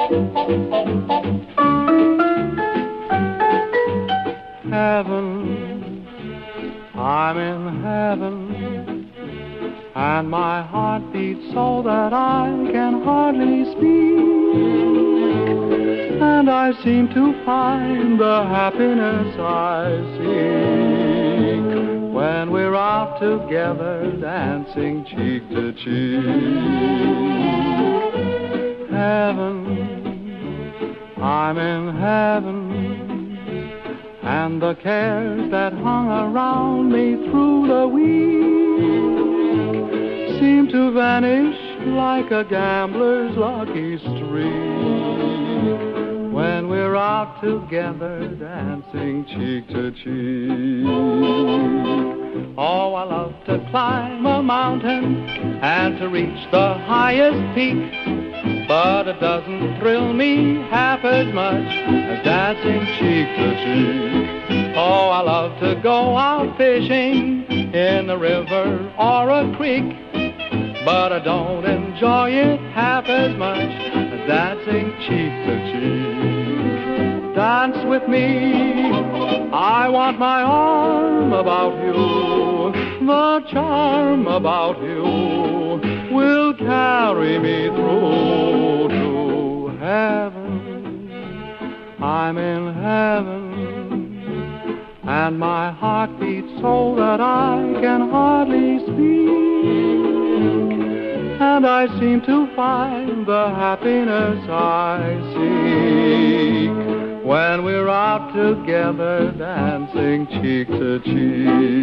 Heaven, I'm in heaven, and my heart beats so that I can hardly speak, and I seem to find the happiness I seek when we're out together dancing cheek to cheek. Heaven, I'm in heaven, and the cares that hung around me through the week seem to vanish like a gambler's lucky streak when we're out together dancing cheek to cheek. Oh, I love to climb a mountain and to reach the highest peak, but it doesn't thrill me half as much as dancing cheek to cheek. Oh, I love to go out fishing in the river or a creek, but I don't enjoy it half as much as dancing cheek to cheek. Dance with me, I want my arm about you, the charm about you will carry me through to heaven. I'm in heaven, and my heart beats so that I can hardly speak, and I seem to find the happiness I seek when we're out together dancing cheek to cheek.